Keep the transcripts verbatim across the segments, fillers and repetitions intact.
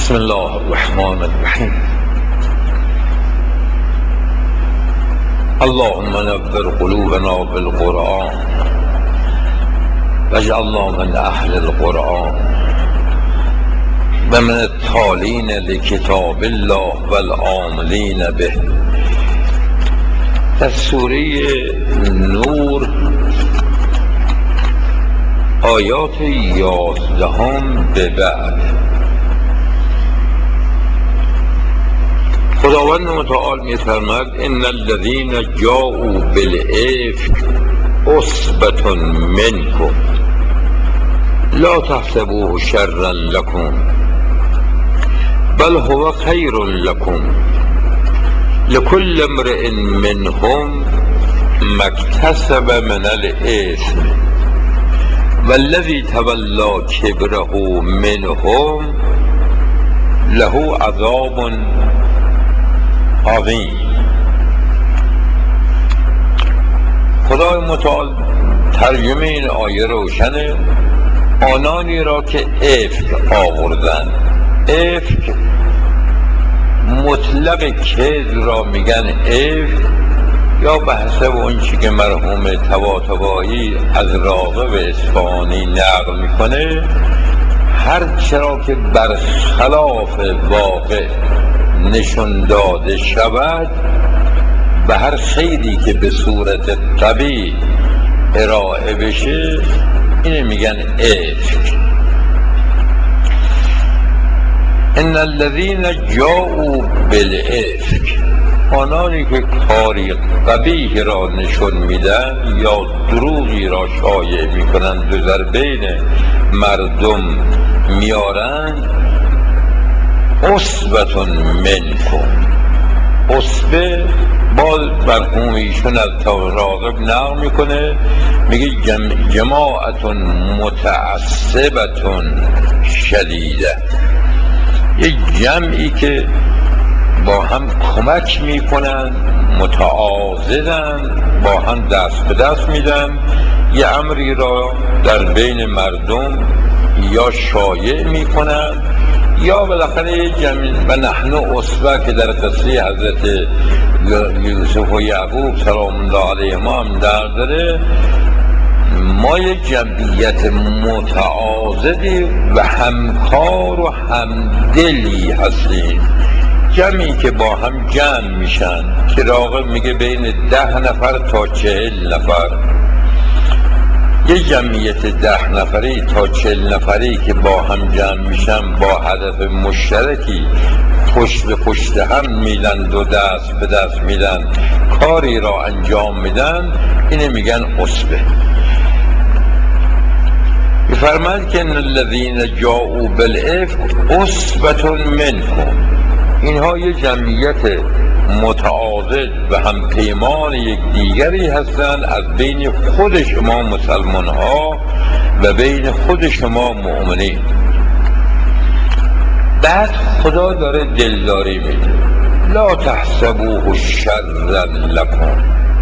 بسم الله الرحمن الرحیم. اللهم نور قلوبنا بالقرآن واجعلنا من اهل القرآن و من التالین لکتاب الله والعاملین به. در سوره نور آیات یازدهم به بعد خداوند متعال می‌فرماید ان الذین جاءوا بالافک عصبة منکم لا تحسبوه شرا لكم بل هو خیر لكم لكل امرئ منهم ما اکتسب من الاثم والذی تولی کبره منهم له عذاب عظیم. خدای متعال ترجمه این آیه روشنه. آنانی را که افک آوردن، افک مطلق کذب را میگن افک، یا به حسب اون چی که مرحوم طباطبایی از راغب اصفهانی نقل میکنه، هر چرا که برخلاف واقع نشون داده شود و هر خیری که به صورت طبیعی ارائه بشه اینه میگن افک. ان الذین جاءوا بالافک، آنانی که کاری قبیح را نشون میدن یا دروغی را شایع میکنند و در بین مردم میارند، عصبة منکم. عصبه باز مرحوم ایشون از راغب نقل میکنه، میگه جم جماعت متعصبة شدیده، یه جمعی که با هم کمک میکنن، متعاضدن، با هم دست به دست میدن، یه امری را در بین مردم یا شایع میکنن یا بالاخره یه جمعی. و نحن عصبه که در قصه حضرت یوسف و یعقوب سلام الله علیهما هم در داره، ما یه جمعیت متعاضدی و همکار و همدلی هستیم، جمعی که با هم جمع میشن که راغب میگه بین ده نفر تا چهل نفر. یه جمعیت ده نفری تا چهل نفری که با هم جمع میشن با هدف مشترکی، پشت به پشت هم میدن و دست به دست میدن، کاری را انجام میدن، اینه میگن عصبه. میفرماید که ان الذین جاءوا بالافک عصبة منکم، اینها یه جمعیت متعاضد و هم پیمان یک دیگری هستند از بین خود شما مسلمان ها و بین خود شما مؤمنین. بعد خدا داره دلداری میده، لا تحسبوه شرا لکم.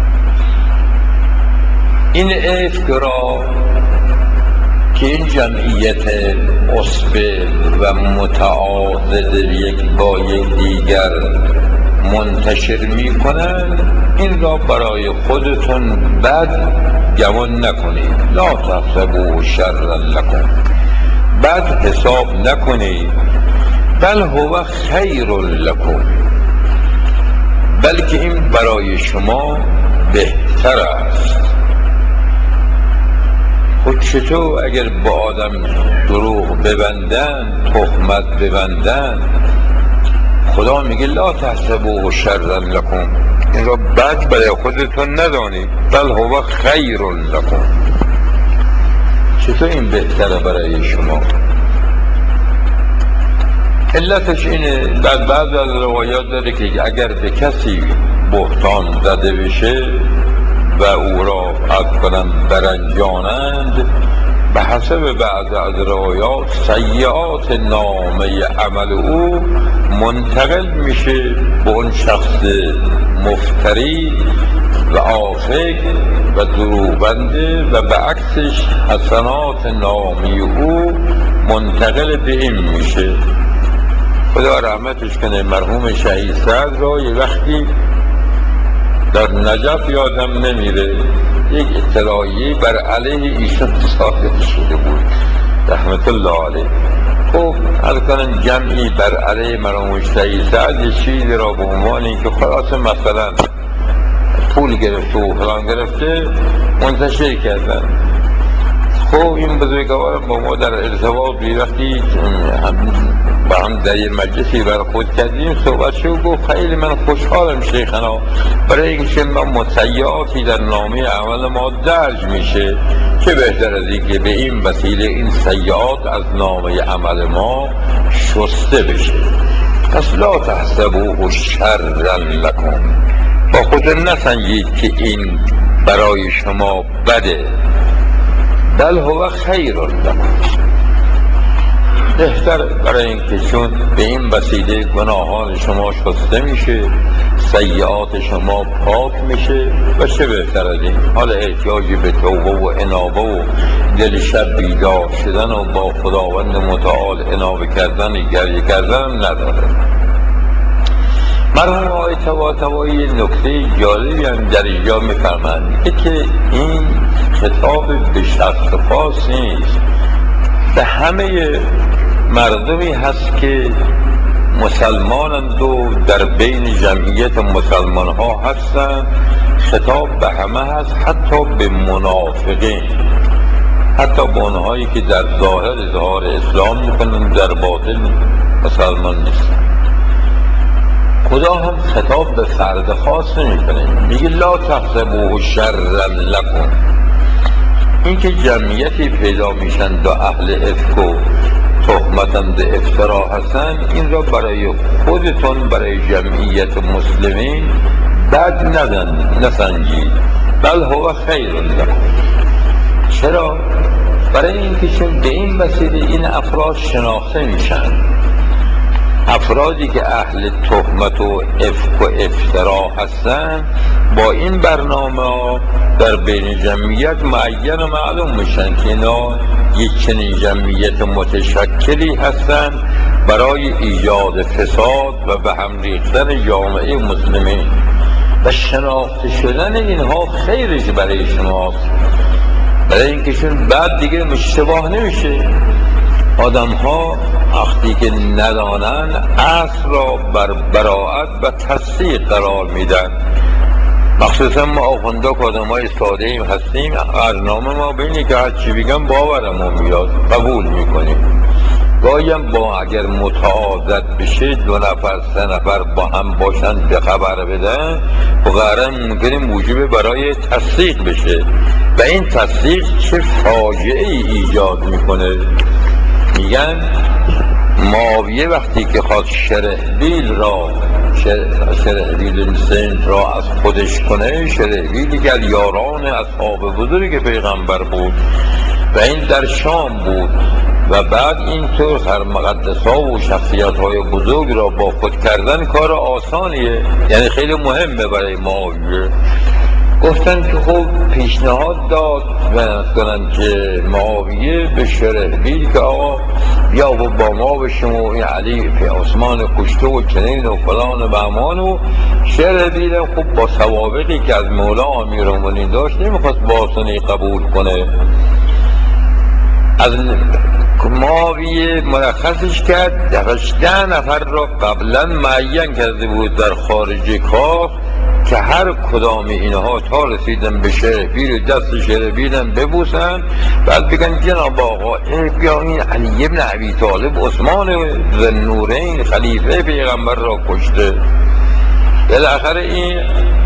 این افک را که این جمعیت عصبه و متعاضد یک با یک دیگر منتشر می کنند، این را برای خودتون بد گمان نکنید. لا تحسبوه شرا لکم، بد حساب نکنید. بل هو خیر لکم، بلکه این برای شما بهتر است. خود چطور اگر با آدم دروغ ببندن، تهمت ببندن، خدا میگه لا تحسبوه شرا لکم، این را بد برای خودتون ندانید. بل هو خیر لکم، چطور این بهتره برای شما؟ علتش اینه، در بعض از روایات داره که اگر به کسی بهتان زده بشه و او را از کنن برنجانند، به حسب بعض از روایات سیئات نامه عمل او منتقل میشه به اون شخص مفتری و آفک و دروغبنده و به عکسش حسنات نامی او منتقل به این میشه. خدا رحمتش کنه مرحوم شهید سعد را یه وقتی در نجف یادم نمیره یک اطلاعیه بر علیه ایشان صادر شده بود رحمت الله علیه. خب از کنن جمعی بر علیه مرحوم شهید سعد یه چیزی را به عنوان اینکه خلاص مثلا پول گرفته و فلان گرفته منتشر کردن. خب این بزرگوار با ما در ارتباط وقتی با هم در یه مجلسی برخورد کردیم صحبت شد، گفت خیلی من خوشحالم شیخنا برای اینکه ما متیاتی در نامه عمل ما درج میشه، چه بهتر از اینکه به این وسیله این سیئات از نامه عمل ما شسته بشه. پس لا تحسبوه شرا لکم، با خود نسنجید که این برای شما بده، بل هو خیر لکم، بهتر برای اینکه چون به این وسیله گناهان شما شسته میشه، سیئات شما پاک میشه و چه بهتر از این. حال احتیاجی به توبه و انابه و دل شب بیدار شدن و با خداوند متعال انابه کردن گریه کردن نداره. مرحوم آقای طباطبایی نکته جالبی هم در اینجا میفرمایند که این خطاب به شخص خاص نیست، به همه مردمی هست که مسلمانند و در بین جمعیت مسلمان ها هستند. خطاب به همه هست، حتی به منافقین، حتی به اونهایی که در ظاهر اظهار اسلام میکنند در باطن مسلمان نیستند. خدا هم خطاب به فرد خاص نمیکنه، میگه لا تحسبوه شرا لکم. این که جمعیتی پیدا میشن و اهل افک و تهمتند افترا هستن، این را برای خودتون برای جمعیت مسلمین بد ندن نسنجید، بل هو خیر لکم. چرا؟ برای اینکه چون به این وسیله این افراد شناخته میشن، افرادی که اهل تهمت و افک و افترا هستن با این برنامه ها در بین جمعیت معین و معلوم میشن که اینا یک چنین جمعیت متشکلی هستن برای ایجاد فساد و به هم ریختن جامعه مسلمین، و شناخته شدن اینها خیرش برای شماست، برای اینکه چون بعد دیگه اشتباه نمیشه. آدم ها وقتی که ندانن اصل را بر براعت و تصدیق قرار میدن. مخصوصا ما آخونده که آدم های ساده ایم هستیم، برنامه ما بینی که هر چی بگم باورمون میاد، قبول میکنیم. گاهی هم با اگر متعادد بشه دو نفر سه نفر با هم باشن به خبر بدن و غیره ممکنه موجب برای تصدیق بشه و این تصدیق چه فاجعه ای ایجاد میکنه. میگن معاویه وقتی که خواست شرحبیل را شرحبیل سند را از خودش کنه، شرحبیل دیگر یاران اصحاب بزرگ پیغمبر بود و این در شام بود و بعد اینطور هر مقدس‌ها و شخصیت‌های بزرگ را با خود کردن کار آسانیه، یعنی خیلی مهمه برای معاویه. گفتن که خب پیشنهاد داد و کنن که معاویه به شرحبیل که آقا بیا و با ما بشیم و این علی پی عثمان کشته و چنین و فلان و بهمان. و شرحبیل خب با سوابقی که از مولا امیرالمومنین داشت نمیخواست باسنی قبول کنه. از معاویه مرخصش کرد، دفعش ده نفر را قبلا معین کرده بود در خارج کار که هر کدام اینها تا رسیدن به شرحبیل دست شرحبیلم ببوسن، بعد بگن جناب آقا بیا این علی ابن ابی طالب عثمان ذوالنورین خلیفه پیغمبر را کشته. بالاخره این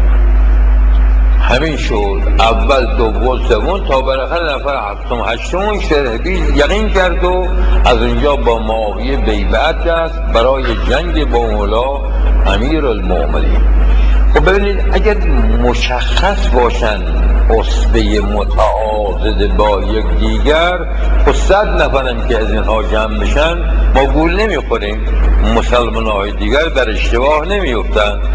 همین شد، اول دوم سوم تا بالاخره نفر هفتم هشتم شرحبیل یقین کرد و از اونجا با معاویه بیعت است برای جنگ با مولا امیرالمومنین. خب ببینید اگر مشخص باشن اصبه متعاضد با یک دیگر، خب صد نفرم که از اینها جمع بشن ما گول نمیخوریم، مسلمان های دیگر در اشتباه نمیفتن.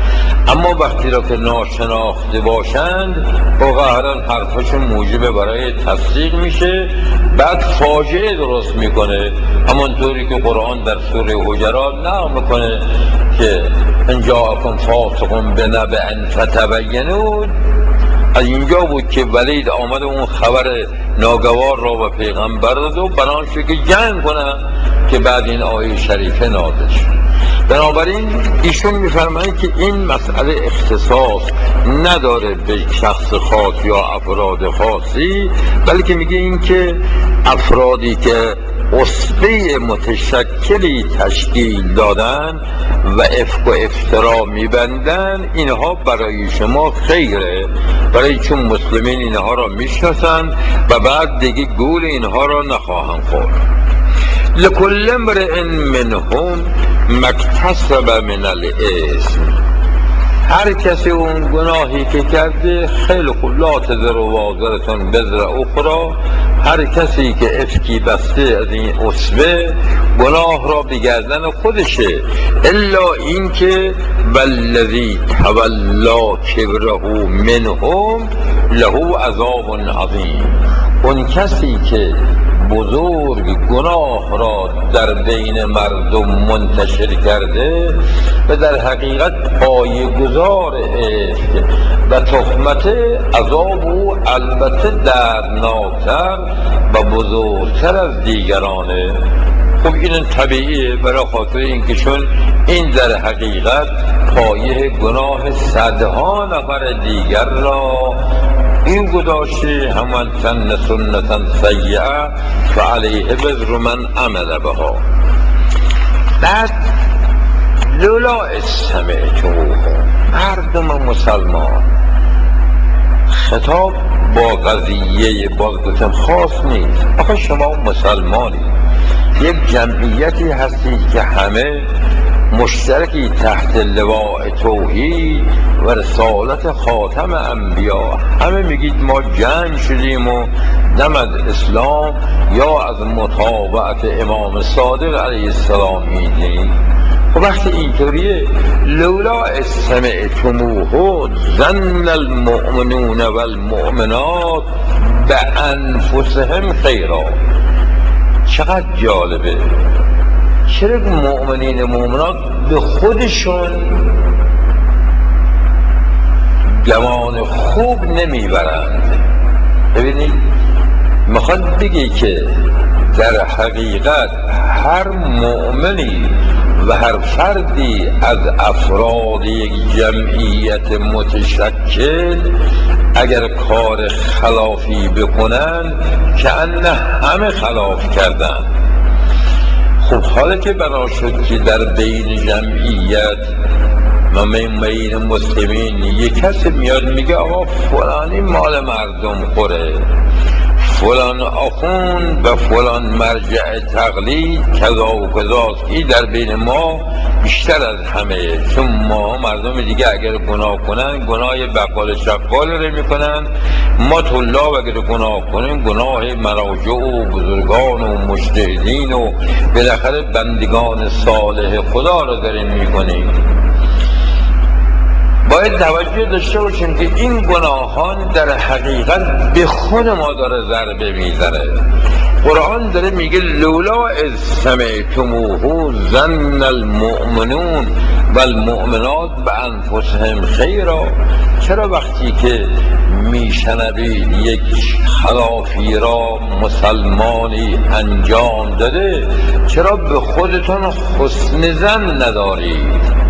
اما وقتی را که ناشناخته باشند با قهران حرفشون موجب برای تصدیق میشه، بعد فاجعه درست میکنه، همونطوری که قرآن در سوره حجرات نقل میکنه که ان جاءکم فاسق بنبأ فتبینوا. از اینجا بود که ولید آمد اون خبر ناگوار را به پیغمبر داد و بران شد که جنگ کنن، که بعد این آیه شریفه نازل شد. بنابراین ایشون میفرمایند که این مسئله اختصاص نداره به شخص خاص یا افراد خاصی، بلکه میگه این که افرادی که عصبه متشکلی تشکیل دادن و افک و افترا میبندن، اینها برای شما خیره، برای چون مسلمین اینها را میشناسن و بعد دیگه گول اینها را نخواهند خورد. لکل امرئ منهم مکتسب من الاثم. هر کسی اون گناهی که کرده، خیلی خوب، لا تزر وازرة وزر اخرى، هر کسی که افکی بسته از این عصبه گناه را به گردن خودشه، الا این که والذی تولا کبره منهم له عذاب عظیم. اون کسی که بزرگ گناه را در بین مردم منتشر کرده و در حقیقت پایه‌گذار افک و تهمت، عذاب او البته دردناکتر و بزرگتر از دیگرانه. خب این طبیعیه، برای خاطر اینکه چون این در حقیقت پایه گناه صدها نفر دیگر را این گذاشته، همان سن سنتا سیئه فعلیه وزر من عمل بها. بعد لولا استمعتموه، مردم مسلمان، خطاب با قضیه بازگشتن خاص نیست. آخه شما مسلمانی، یک جمعیتی هستید که همه مشترکی تحت لواء توحید و رسالت خاتم انبیا، همه میگید ما جمع شدیم و دم از اسلام یا از متابعت امام صادق علیه السلام میدیم. و وقتی اینطوریه، لولا استمعتموه ظن المؤمنون والمؤمنات بانفسهم خیرا. چقدر جالبه، چرا مؤمنین مؤمنات به خودشون گمان خوب نمیبرند؟ ببینید، میخواد بگی که در حقیقت هر مؤمنی و هر فردی از افراد یک جمعیت متشکل اگر کار خلافی بکنن که انه همه خلاف کردن. خب حالا که بنا شد که در بین جمعیت و بین مسلمین یک کسی میاد میگه آقا فلانی مال مردم خوره، فلان آخوند و فلان مرجع تقلید کذا و کذاست، این در بین ما بیشتر از همه، چون ما مردم دیگه اگر گناه کنن گناه بقال شقال رو میکنن، ما طلاب اگر گناه کنن گناه مراجع و بزرگان و مجتهدین و بالاخره بندگان صالح خدا رو داریم میکنیم. باید توجه داشته باشیم که این گناهان در حقیقت به خود ما داره ضربه میزنه. قرآن داره میگه لولا اذ سمعتموه ظن المؤمنون والمؤمنات بانفسهم خیرا. چرا وقتی که میشنوید یک خلافی را مسلمانی انجام داده، چرا به خودتون حسن ظن ندارید؟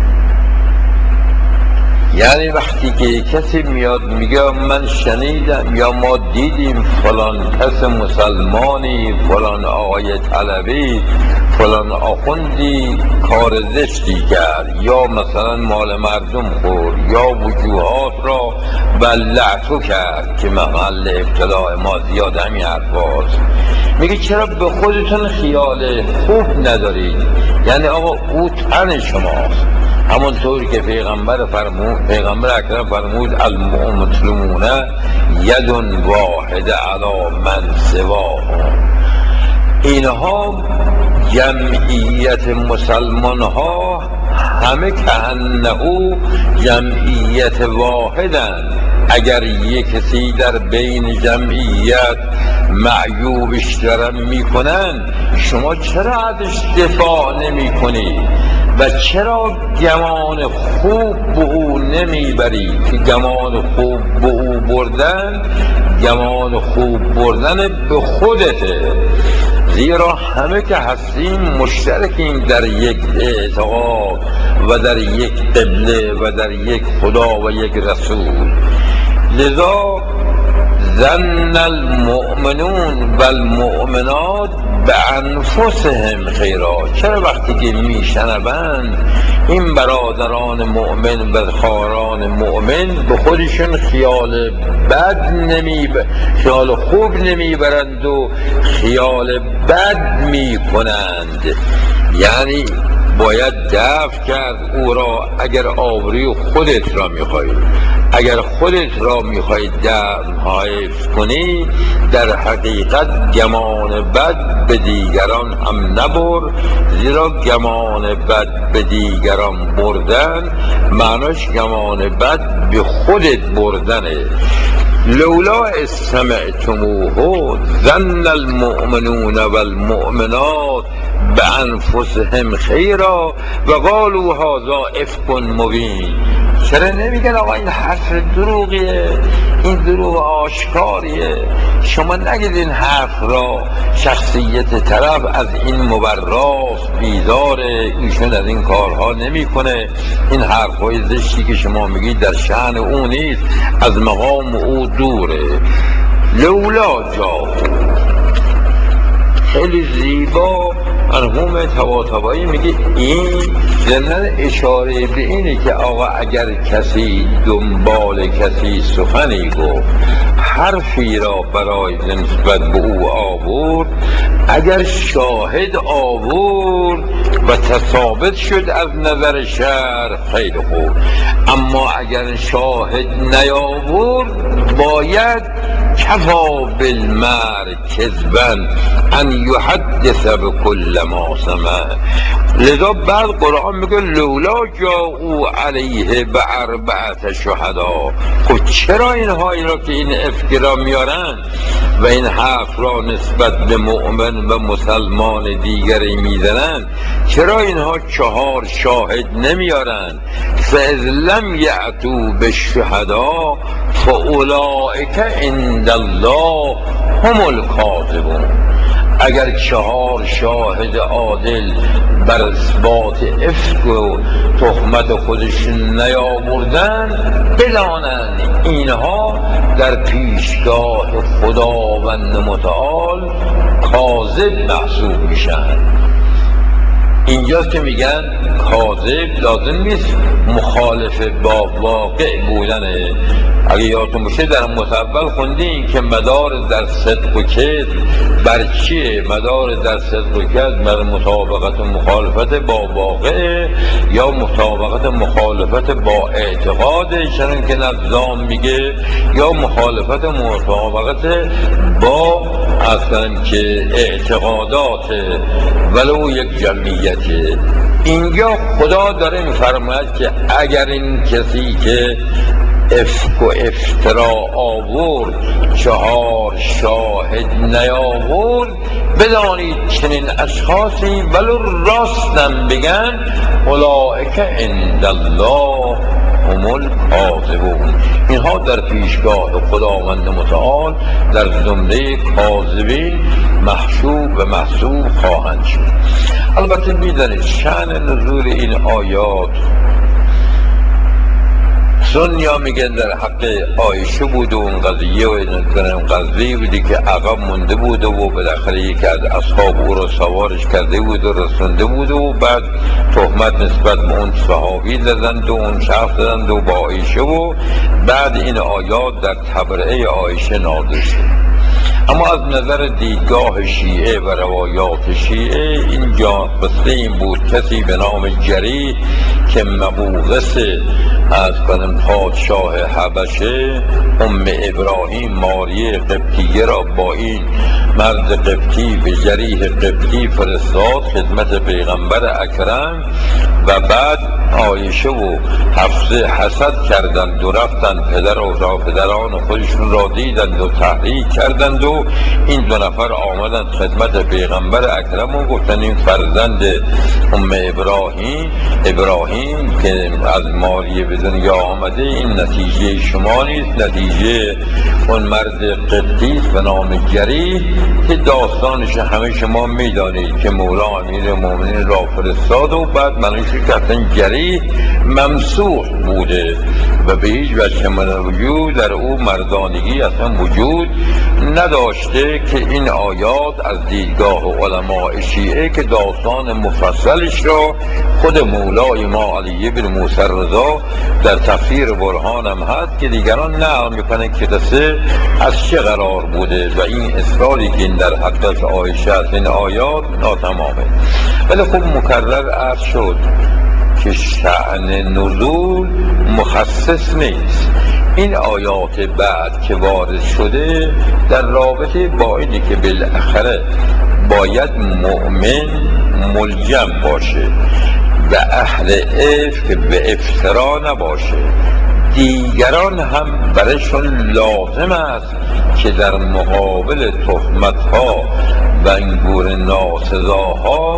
یعنی وقتی که کسی میاد میگه من شنیدم یا ما دیدیم فلان کس مسلمانی، فلان آقای طلبی، فلان آخوندی کار زشتی کرد یا مثلا مال مردم خورد یا وجوهات را بلعتو کرد که محل ابتلاع ما زیاد همی حرفاست، میگه چرا به خودتون خیال خوب ندارید؟ یعنی آقا او تن شماست، همونطوری که پیغمبر فرمود، پیغمبر اکرم فرمود المسلمون ید واحده علی من سواهم، اینها جمعیت مسلمان ها همه کأنه جمعیت واحدن. اگر یک کسی در بین جمعیت معیوبش دارن میکنن، شما چرا ازش دفاع نمی کنی و چرا گمان خوب به او نمیبری؟ که گمان خوب به او بردن، گمان خوب بردن به خودته. زیرا همه که هستیم مشترکیم در یک اعتقاد و در یک قبله و در یک خدا و یک رسول. لذا ظن المؤمنون و المؤمنات بانفسهم خیرا. چرا وقتی که میشنوند این برادران مؤمن و خواهران مؤمن به خودشون خیال بد نمی ب... خیال خوب نمیبرند و خیال بد میکنند؟ یعنی باید دفع کرد او را. اگر آبروی خودت را میخوای، اگر خودت را میخوای حفظ کنی، در حقیقت گمان بد به دیگران هم نبر. زیرا گمان بد به دیگران بردن معناش گمان بد به خودت بردنه. لولا استمعتموه ظن المؤمنون و المؤمنات بانفسهم خیرا و قالوا هذا افک مبین. چرا نمیگن آقا این حرف دروغیه، این دروغ آشکاریه؟ شما نگید این حرف را، شخصیت طرف از این مبراست، بیداره، ایشون از این کارها نمیکنه، این حرفهای زشتی که شما میگید در شأن او نیست، از مقام او دوره. لولا جا خیلی زیبا مرحوم طباطبایی میگه این ضمن اشاره به اینه که آقا اگر کسی دنبال کسی سخنی گفت، حرفی را برای نسبت به او آورد، اگر شاهد آورد و ثابت شد از نظر شرع خیلی خوب، اما اگر شاهد نیاورد باید کفا بالمرء کذبا ان یحدث بکل ما سمع. لذا بعد قرآن میگه لولا جاءوا علیه باربعة شهدا. خب چرا اینهایی را که این افک را میارن و این حرف را نسبت به مؤمن و مسلمان دیگری میزنن، چرا اینها چهار شاهد نمیارن؟ فاذ لم یأتوا بالشهدا فاولئک عند الله هم الکاذبون. اگر چهار شاهد عادل بر اثبات افک و تهمت خودشون نیاوردن، بدانند اینها در پیشگاه خداوند متعال کاذب محسوب میشن. اینجاست که میگن کاذب لازم نیست مخالف با واقع بودنه. اگه یادتون باشه در متول خوندین که مدار در صدق و کذب بر چیه؟ مدار در صدق و کذب بر مطابقت و مخالفت با واقع یا مطابقت مخالفت با اعتقاد، چنان که نظام میگه، یا مخالفت مطابقت با اصلا که اعتقادات ولو یک جمعیت. اینجا خدا داره میفرماید که اگر این کسی که افک و افترا آورد چهار شاهد نیاورد، بدانید چنین اشخاصی ولو راستن بگن اولئک عند الله هم الکاذبون، اینها در پیشگاه خداوند متعال در زمره کاذبین محسوب و محسوب خواهند شد. البته میدانید شأن نزول این آیات سنیا میگن در حق عایشه بود و اون قضیه و این قضیه بودی که عقب مونده بود و بالاخره یکی از اصحاب او رو سوارش کرده بود و رسونده بود و بعد تهمت نسبت به اون صحابی زدند و اون شخص زدند و با عایشه و بعد این آیات در تبرئه عایشه نازل شد. اما از نظر دیدگاه شیعه و روایات شیعه اینجا قصه این بود کسی به نام جریح که مبوغث از کنم پادشاه حبشه ام ابراهیم ماریه قبطیه را با این مرد قبطی به جریح قبطی فرستاد خدمت پیغمبر اکرم و بعد عایشه و حفصه حسد کردند و رفتند پدر و پدران خودشون را دیدند و تحریک کردند و این دو نفر آمدند خدمت پیغمبر اکرم و گفتند این فرزند ام ابراهیم ابراهیم که از ماریه به دنیا آمده این نتیجه شما نیست، نتیجه اون مرد قبطی به نام جریح که داستانش همه شما میدانید که مولا امیرالمومنین را فرستاد و بعد منوش کردن جریح ممسوح بوده و به هیچ وجه من وجود در او مردانگی اصلا وجود نداشته که این آیات از دیدگاه علماء شیعه که داستان مفصلش را خود مولای ما علی بن موسی رضا در تفسیر برهان هم هست که دیگران نقل میکنه که قصه از چه قرار بوده و این اصراری که این در حق عایشه از این آیات ناتمامه. ولی خب مکرر عرض شد که شأن نزول مخصص نیست. این آیات بعد که وارد شده در رابطه با اینی که بالاخره باید مؤمن ملجم باشه و اهل عفق به افترا نباشه، دیگران هم برایشون لازم است که در مقابل تهمت‌ها و انگور ناسزاها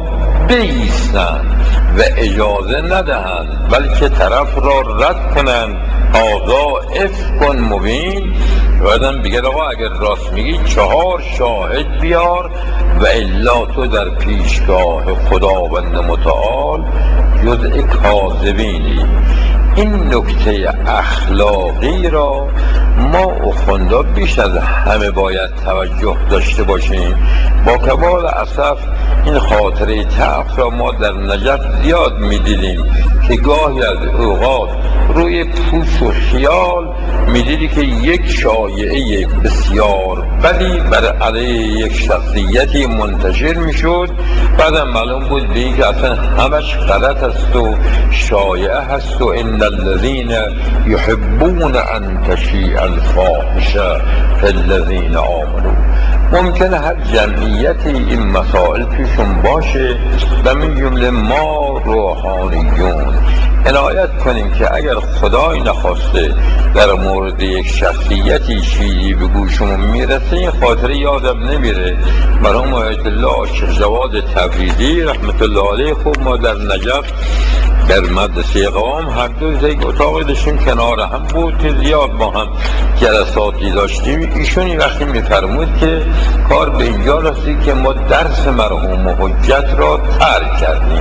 بایستند و اجازه ندهند بلکه طرف را رد کنند. هذا افک مبین. بعدم بگه آقا اگر راست میگی چهار شاهد بیار و الا تو در پیشگاه خداوند متعال جزء کاذبینی. این نکته اخلاقی را ما اخوندا بیش از همه باید توجه داشته باشیم. با کمال اسف این خاطره تلخ را ما در نجف زیاد میدیدیم که گاهی از اوقات روی پوش و خیال میدیدی که یک شایعه بسیار بدی بر علیه یک شخصیتی منتشر میشد، بعدم معلوم بود به این که اصلا همش غلط است و شایعه هست و ان الذین یحبون ان تشیع الفاحشه فی الذین آمنوا. ممکنه هر جمعیتی این مسائل پیشون باشه و من جمله ما روحانیون عنایت کنیم که اگر خدای نخواسته در مورد یک شخصیتی چیزی به گوشمون میرسه این خاطره یادم نمیره. مرحوم آیت الله شیخ جواد تبریزی رحمت الله علیه خوب ما در نجف در مدرسه قوام هر دو یک اتاقی داشتیم کنار هم بود که زیاد با هم جلساتی داشتیم. ایشونی وقتی میفرمود که کار به اینجا رسید که ما درس مرحوم حجت را ترک کردیم.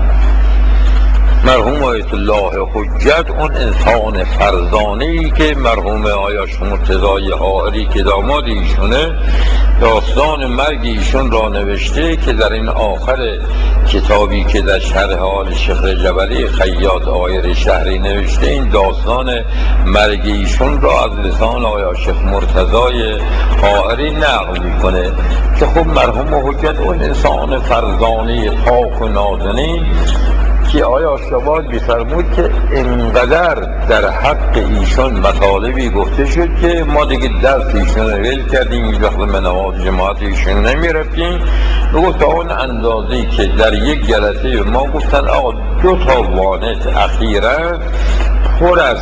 مرحوم آیت الله حجت اون انسان فرزانه‌ای که مرحوم آیاش مرتضی حائری که داماد ایشونه داستان مرگ ایشون را نوشته که در این آخر کتابی که در شرح حال شیخ جبلی خیاط آیر شهری نوشته این داستان مرگ ایشون را از لسان آیا شیخ مرتضی حائری نقل میکنه که خب مرحوم حجت اون انسان فرزانه پاک و نازنین که آیا شباد بیفرمود که اینقدر در حق ایشون مطالبی گفته شد که ما دیگه درس ایشون رو ول کردیم، این وقت به نماز جماعت ایشون نمی رفتیم. گفت اون اندازه‌ای که در یک جلسه ما گفتن آقا دو تا وانت اخیرا پر از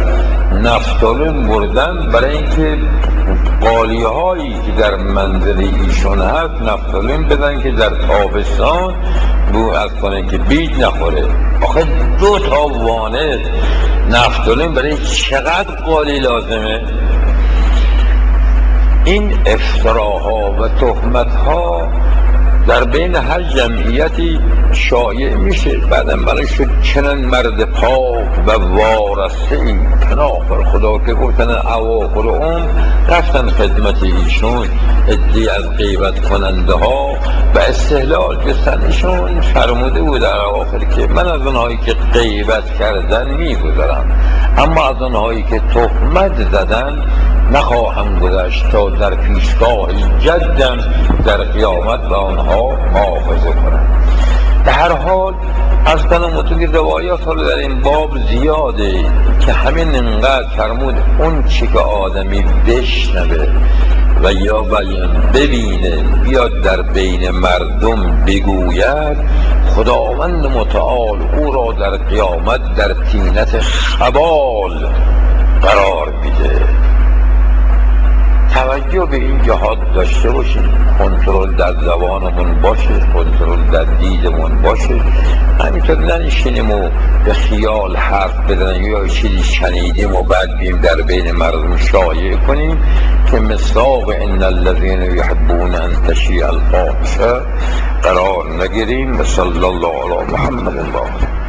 نفتالین بردن برای اینکه قالیه هایی که در منزل ایشون هست نفتالین بدن که در تابستان بو از کنه که بید نخوره. آخه دو تا وانت نفتالین برای چقدر قالی لازمه؟ این افتراها و تهمتها در بین هر جمعیتی شایع میشه. بعدم برای شد چنان مرد پاک و وارسته ای پناه خدا که گفتن اواخر عمر رفتن خدمت ایشون ادعی از غیبت کننده ها و استحلال جستن. ایشون فرموده بود در اواخر که من از اونهایی که غیبت کردن میگذرم، اما از اونهایی که تهمت زدن نخواهم گذشت تا در پیشگاه جدم در قیامت و آنها مؤاخذه کنم. به هر حال از کنم که روایات ها در این باب زیاده که همین انقدر فرمود اون چی که آدمی بشنوه و یا ببینه بیاد در بین مردم بگوید، خداوند متعال او را در قیامت در طینت خبال قرار میده. توجه به این جهات داشته باشیم، کنترل در زبانمون باشه، کنترل در دیدمون باشه، همینطور ننشینیم و به خیال حرف بزنیم یا چیزی شنیدیم و بعد بیم در بین مردم شایع کنیم که مصداق ان الذین یحبون ان تشیع الفاحشه قرار نگیریم. صلی الله علی محمد.